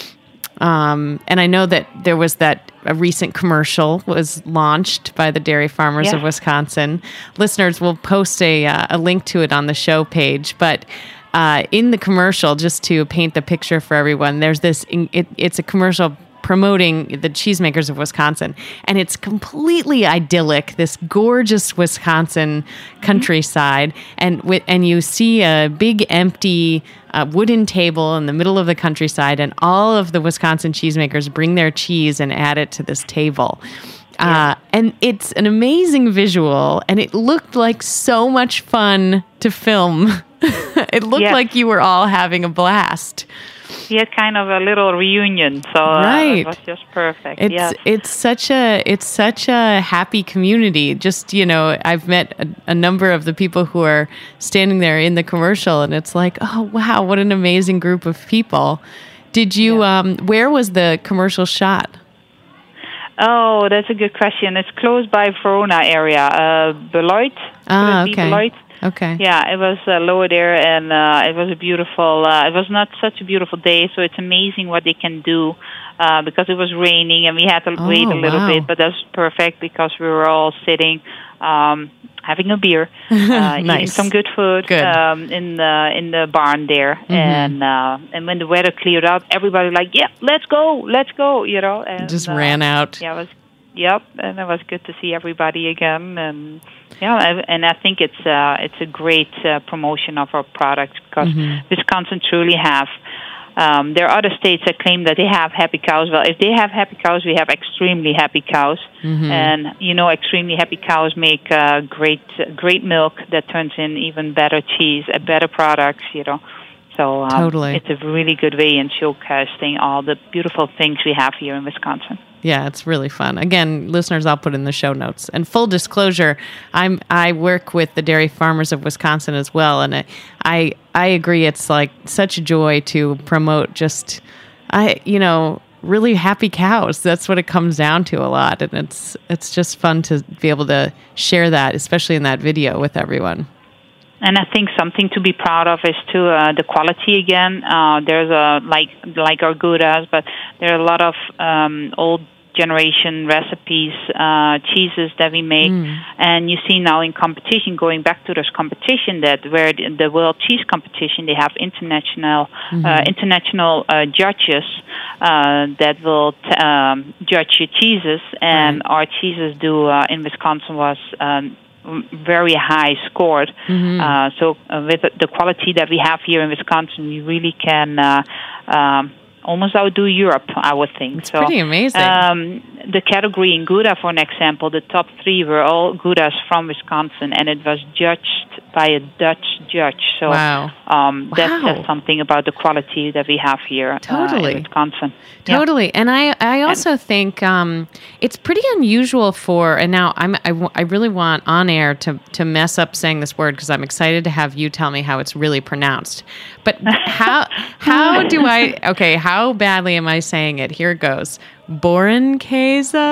Speaker 7: Um, and I know that there was that a recent commercial was launched by the Dairy Farmers
Speaker 8: Yeah.
Speaker 7: of Wisconsin. Listeners will post a, uh, a link to it on the show page, but uh, in the commercial, just to paint the picture for everyone, there's this, it, it's a commercial promoting the cheesemakers of Wisconsin, and it's completely idyllic, this gorgeous Wisconsin countryside, and with, and you see a big empty uh, wooden table in the middle of the countryside, and all of the Wisconsin cheesemakers bring their cheese and add it to this table. Uh, and it's an amazing visual, and it looked like so much fun to film. It looked
Speaker 8: Yes.
Speaker 7: like you were all having a blast.
Speaker 8: We had kind of a little reunion, so uh,
Speaker 7: Right.
Speaker 8: it was just perfect.
Speaker 7: It's
Speaker 8: yes.
Speaker 7: it's such a it's such a happy community. Just, you know, I've met a, a number of the people who are standing there in the commercial, and it's like, oh wow, what an amazing group of people. Did you? Um, where was the commercial shot?
Speaker 8: Oh, that's a good question. It's close by Verona area, uh, Beloit.
Speaker 7: Ah,
Speaker 8: Could it be
Speaker 7: okay.
Speaker 8: Beloit?
Speaker 7: Okay.
Speaker 8: Yeah, it was uh, lower there, and uh, it was a beautiful. Uh, it was not such a beautiful day, so it's amazing what they can do. Uh, because it was raining, and we had to
Speaker 7: Oh,
Speaker 8: wait a little
Speaker 7: wow.
Speaker 8: bit, but that's perfect because we were all sitting, um, having a beer, uh, eating
Speaker 7: Nice.
Speaker 8: some good food
Speaker 7: Good.
Speaker 8: Um, in the in the barn there, and uh, and when the weather cleared up, everybody was like, yeah, let's go, let's go, you know, and
Speaker 7: Just
Speaker 8: uh,
Speaker 7: ran out.
Speaker 8: Yeah, it was. Yep, and it was good to see everybody again, and yeah, I- and I think it's uh, it's a great uh, promotion of our product because Wisconsin truly have. Um, there are other states that claim that they have happy cows. Well, if they have happy cows, we have extremely happy cows, and you know, extremely happy cows make uh, great great milk that turns in even better cheese, uh, better products. You know, so um,
Speaker 7: Totally.
Speaker 8: it's a really good way in showcasing all the beautiful things we have here in Wisconsin.
Speaker 7: Yeah, it's really fun. Again, listeners, I'll put in the show notes. And full disclosure, I'm I work with the Dairy Farmers of Wisconsin as well, and I I, I agree. It's like such a joy to promote just I you know really happy cows. That's what it comes down to a lot, and it's it's just fun to be able to share that, especially in that video with everyone.
Speaker 8: And I think something to be proud of is too uh, the quality again. Uh, there's a like like our Goudas, but there are a lot of um, old generation recipes, uh, cheeses that we make, and you see now in competition, going back to this competition that where the, the World Cheese Competition, they have international uh, international uh, judges uh, that will t- um, judge your cheeses, and
Speaker 7: Right.
Speaker 8: our cheeses do uh, in Wisconsin was. Um, very high scored. Uh, so uh, with the quality that we have here in Wisconsin, we really can uh, um, almost outdo Europe, I would think.
Speaker 7: It's
Speaker 8: so,
Speaker 7: pretty amazing.
Speaker 8: Um, the category in Gouda, for an example, the top three were all Goudas from Wisconsin, and it was judged by a Dutch judge. So
Speaker 7: Wow.
Speaker 8: um, that
Speaker 7: Wow.
Speaker 8: says something about the quality that we have here uh,
Speaker 7: Totally.
Speaker 8: in Wisconsin. Yeah.
Speaker 7: Totally. And I, I also think um, it's pretty unusual for, and now I'm, I, w- I really want on air to, to mess up saying this word because I'm excited to have you tell me how it's really pronounced. But how, how do I, okay, how badly am I saying it? Here it goes. Bornkäse?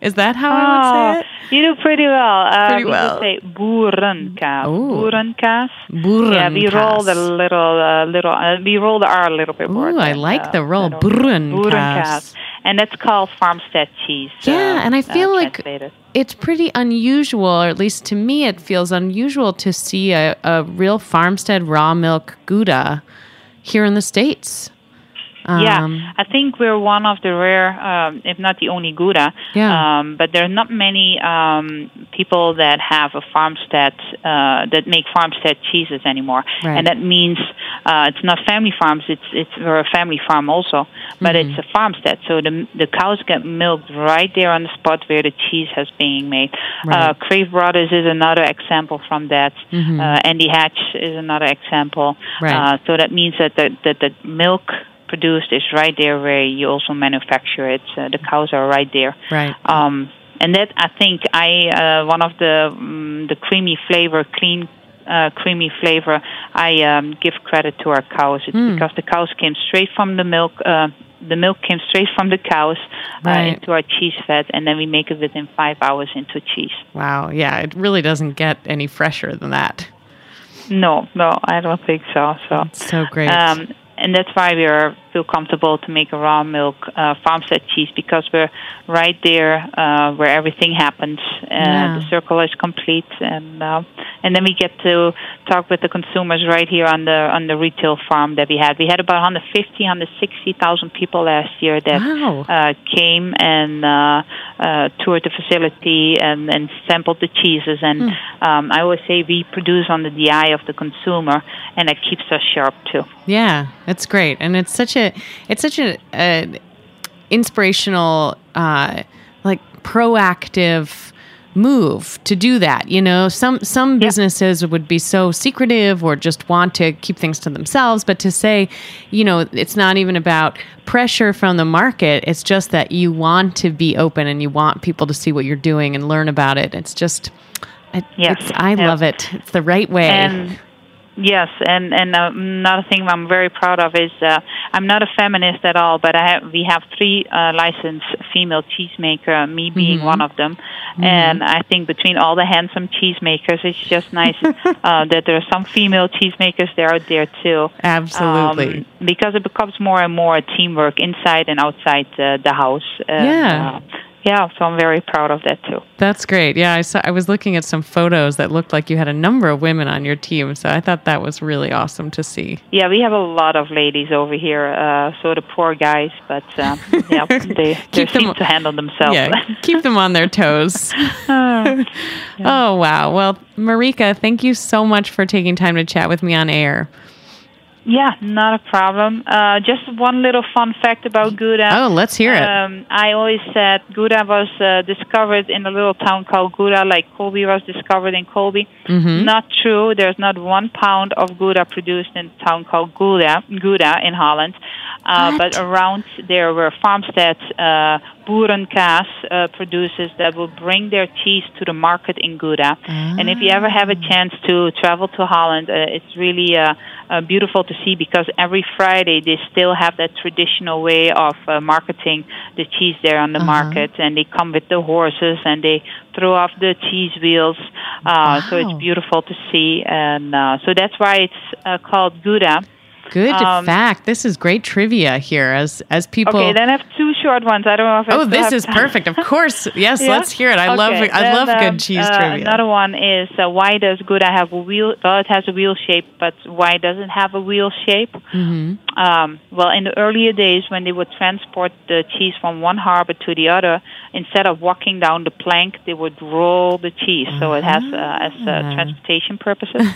Speaker 7: Is that how I would say it?
Speaker 8: You do pretty well. Uh,
Speaker 7: Pretty
Speaker 8: we
Speaker 7: well.
Speaker 8: would say boerenkaas.
Speaker 7: Ooh.
Speaker 8: Boerenkaas.
Speaker 7: Boerenkaas.
Speaker 8: Yeah, we roll the little, uh, little. Uh, we roll the R a little bit more.
Speaker 7: Ooh, I
Speaker 8: than,
Speaker 7: like
Speaker 8: uh,
Speaker 7: the roll.
Speaker 8: little-
Speaker 7: Boerenkaas.
Speaker 8: Boerenkaas. And that's called farmstead cheese.
Speaker 7: Yeah,
Speaker 8: uh,
Speaker 7: and I feel
Speaker 8: uh,
Speaker 7: like
Speaker 8: translated.
Speaker 7: it's pretty unusual, or at least to me it feels unusual to see a, a real farmstead raw milk Gouda here in the States. Um,
Speaker 8: Yeah, I think we're one of the rare, um, if not the only Gouda.
Speaker 7: Yeah.
Speaker 8: Um, but there are not many um, people that have a farmstead uh, that make farmstead cheeses anymore,
Speaker 7: Right.
Speaker 8: and that means uh, it's not family farms. It's it's we're a family farm also, but
Speaker 7: Mm-hmm.
Speaker 8: it's a farmstead. So the the cows get milked right there on the spot where the cheese has been made.
Speaker 7: Right.
Speaker 8: Uh, Crave Brothers is another example from that.
Speaker 7: Mhm.
Speaker 8: Uh, Andy Hatch is another example.
Speaker 7: Right.
Speaker 8: Uh, so that means that the that the milk produced is right there where you also manufacture it. Uh, the cows are right there.
Speaker 7: Right.
Speaker 8: Um, and that I think I uh, one of the um, the creamy flavor, clean, uh, creamy flavor. I um, give credit to our cows. It's
Speaker 7: Mm.
Speaker 8: because the cows came straight from the milk. Uh, the milk came straight from the cows uh,
Speaker 7: Right.
Speaker 8: into our cheese fat, and then we make it within five hours into cheese.
Speaker 7: Wow. Yeah, it really doesn't get any fresher than that.
Speaker 8: No, no, I don't think so. So.
Speaker 7: It's so great.
Speaker 8: Um, and that's why we are feel comfortable to make a raw milk uh, farmstead cheese, because we're right there uh, where everything happens. Uh,
Speaker 7: Yeah.
Speaker 8: The circle is complete, and uh, and then we get to talk with the consumers right here on the on the retail farm that we had. We had about one hundred fifty, one hundred sixty thousand people last year that
Speaker 7: Wow.
Speaker 8: uh, came and uh, uh, toured the facility and, and sampled the cheeses. And um, I always say we produce under the eye of the consumer, and that keeps us sharp too.
Speaker 7: Yeah, it's great, and it's such a it's such a, a inspirational, uh, like proactive move to do that. You know, some some businesses would be so secretive or just want to keep things to themselves, but to say, you know, it's not even about pressure from the market. It's just that you want to be open and you want people to see what you're doing and learn about it. It's just, it,
Speaker 8: Yes,
Speaker 7: it's, I
Speaker 8: yeah.
Speaker 7: love it. It's the right way.
Speaker 8: And yes, and and uh, another thing I'm very proud of is uh, I'm not a feminist at all, but I have we have three uh, licensed female cheesemaker, me being
Speaker 7: Mhm.
Speaker 8: one of them. And I think between all the handsome cheesemakers, it's just nice uh, that there are some female cheesemakers there out there too.
Speaker 7: Absolutely.
Speaker 8: Um, because it becomes more and more teamwork inside and outside uh, the house. And,
Speaker 7: Yeah.
Speaker 8: Uh, yeah, so I'm very proud of that too.
Speaker 7: That's great. Yeah, I saw. I was looking at some photos that looked like you had a number of women on your team, so I thought that was really awesome to see.
Speaker 8: Yeah, we have a lot of ladies over here, uh, so the poor guys, but uh, yeah, they, they
Speaker 7: Keep them-
Speaker 8: seem to handle themselves.
Speaker 7: Yeah, keep them on their toes. Oh wow. Well, Marika, thank you so much for taking time to chat with me on air.
Speaker 8: Yeah, not a problem. Uh, just one little fun fact about Gouda.
Speaker 7: Oh, let's hear it.
Speaker 8: Um, I always said Gouda was uh, discovered in a little town called Gouda, like Colby was discovered in Colby.
Speaker 7: Mhm.
Speaker 8: Not true. There's not one pound of Gouda produced in a town called Gouda, Gouda in Holland. Uh, but around there were farmsteads, uh, boerenkaas uh, producers that will bring their cheese to the market in Gouda. And if you ever have a chance to travel to Holland, uh, it's really uh, uh, beautiful to see, because every Friday they still have that traditional way of uh, marketing the cheese there on the
Speaker 7: Uh-huh.
Speaker 8: market. And they come with the horses and they throw off the cheese wheels. Uh, So it's
Speaker 7: Wow.
Speaker 8: beautiful to see. And uh, so that's why it's uh, called Gouda.
Speaker 7: Good
Speaker 8: um,
Speaker 7: fact. This is great trivia here as as people.
Speaker 8: Okay, then I have two short ones. I don't know if I
Speaker 7: Oh,
Speaker 8: still
Speaker 7: this
Speaker 8: have
Speaker 7: is
Speaker 8: time.
Speaker 7: perfect. Of course. Yes,
Speaker 8: Yeah?
Speaker 7: let's hear it. I love
Speaker 8: Okay,
Speaker 7: I
Speaker 8: then,
Speaker 7: love
Speaker 8: um,
Speaker 7: good cheese
Speaker 8: uh,
Speaker 7: trivia.
Speaker 8: Another one is uh, why does Gouda have a wheel? Well, it has a wheel shape, but why does it have a wheel shape?
Speaker 7: Mm-hmm.
Speaker 8: Um, well, in the earlier days, when they would transport the cheese from one harbor to the other, instead of walking down the plank, they would roll the cheese. So it has uh, as uh, transportation purposes.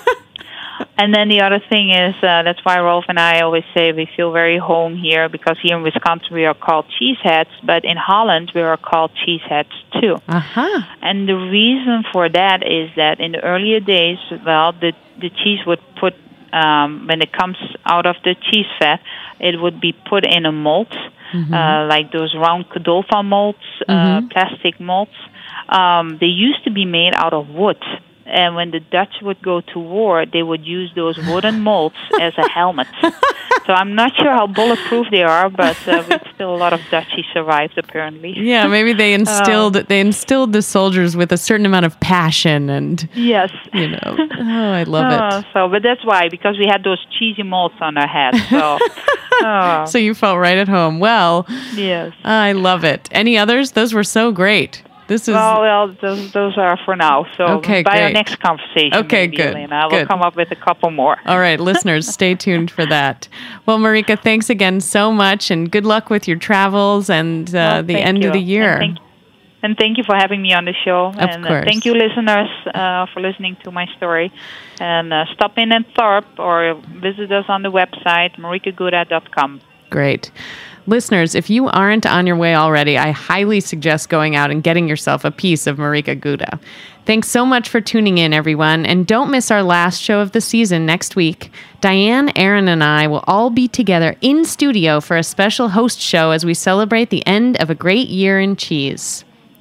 Speaker 8: And then the other thing is, uh, that's why Rolf and I always say we feel very home here, because here in Wisconsin we are called cheeseheads, but in Holland we are called cheeseheads too.
Speaker 7: Uh-huh.
Speaker 8: And the reason for that is that in the earlier days, well, the, the cheese would put, um, when it comes out of the cheese fat, it would be put in a mold,
Speaker 7: Mm-hmm.
Speaker 8: uh, like those round Cadolfa molds, uh,
Speaker 7: Mhm.
Speaker 8: plastic molds. Um, they used to be made out of wood. And when the Dutch would go to war, they would use those wooden molds as a helmet So I'm not sure how bulletproof they are, but uh, still a lot of Dutchies survived apparently.
Speaker 7: Yeah, maybe they instilled um, they instilled the soldiers with a certain amount of passion and
Speaker 8: yes,
Speaker 7: you know. Oh, I love
Speaker 8: uh,
Speaker 7: it.
Speaker 8: So, but that's why, because we had those cheesy molds on our heads. So, uh,
Speaker 7: so you felt right at home. Well,
Speaker 8: yes,
Speaker 7: I love it. Any others? Those were so great. This is
Speaker 8: well, well, those those are for now. So
Speaker 7: okay,
Speaker 8: by
Speaker 7: great.
Speaker 8: our next conversation,
Speaker 7: okay,
Speaker 8: maybe,
Speaker 7: good.
Speaker 8: Elena, I will
Speaker 7: good.
Speaker 8: come up with a couple more.
Speaker 7: All right, listeners, stay tuned for that. Well, Marika, thanks again so much, and good luck with your travels and uh,
Speaker 8: well,
Speaker 7: the end
Speaker 8: you.
Speaker 7: of the year.
Speaker 8: And thank, and thank you for having me on the show.
Speaker 7: Of
Speaker 8: and
Speaker 7: course.
Speaker 8: Uh, thank you, listeners, uh, for listening to my story. And uh, stop in in Thorpe or visit us on the website marika gouda dot com.
Speaker 7: Great. Listeners, if you aren't on your way already, I highly suggest going out and getting yourself a piece of Marika Gouda. Thanks so much for tuning in, everyone. And don't miss our last show of the season next week. Diane, Aaron, and I will all be together in studio for a special host show as we celebrate the end of a great year in cheese.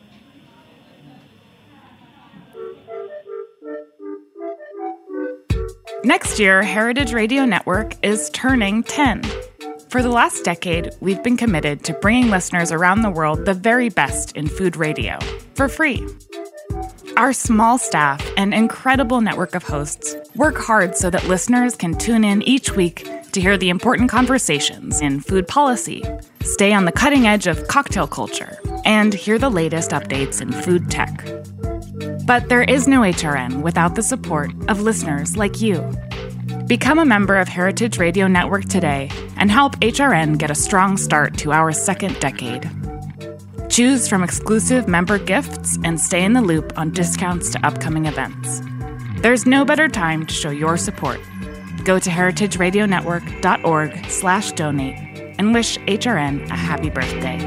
Speaker 9: Next year, Heritage Radio Network is turning ten. For the last decade, we've been committed to bringing listeners around the world the very best in food radio, for free. Our small staff and incredible network of hosts work hard so that listeners can tune in each week to hear the important conversations in food policy, stay on the cutting edge of cocktail culture, and hear the latest updates in food tech. But there is no H R N without the support of listeners like you. Become a member of Heritage Radio Network today and help H R N get a strong start to our second decade. Choose from exclusive member gifts and stay in the loop on discounts to upcoming events. There's no better time to show your support. Go to heritage radio network dot org slash donate and wish H R N a happy birthday.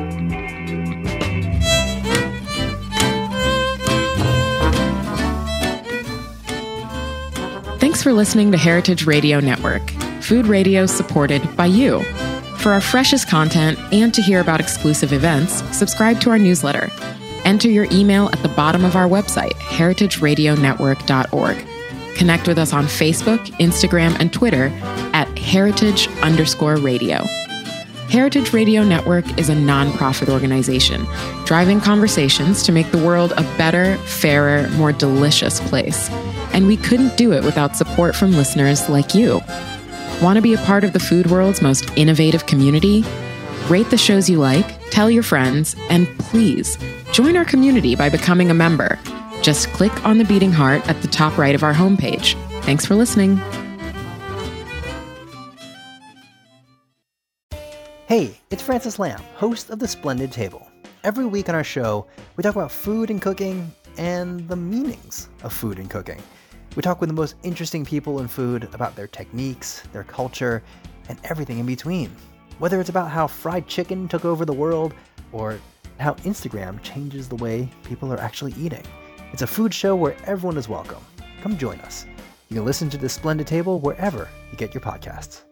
Speaker 10: Thanks for listening to Heritage Radio Network, food radio supported by you. For our freshest content and to hear about exclusive events, subscribe to our newsletter. Enter your email at the bottom of our website, heritage radio network dot org. Connect with us on Facebook, Instagram, and Twitter at heritage underscore radio. Heritage Radio Network is a nonprofit organization driving conversations to make the world a better, fairer, more delicious place. And we couldn't do it without support from listeners like you. Want to be a part of the food world's most innovative community? Rate the shows you like, tell your friends, and please join our community by becoming a member. Just click on the beating heart at the top right of our homepage. Thanks for listening.
Speaker 11: Hey, it's Francis Lamb, host of The Splendid Table. Every week on our show, we talk about food and cooking and the meanings of food and cooking. We talk with the most interesting people in food about their techniques, their culture, and everything in between. Whether it's about how fried chicken took over the world or how Instagram changes the way people are actually eating. It's a food show where everyone is welcome. Come join us. You can listen to The Splendid Table wherever you get your podcasts.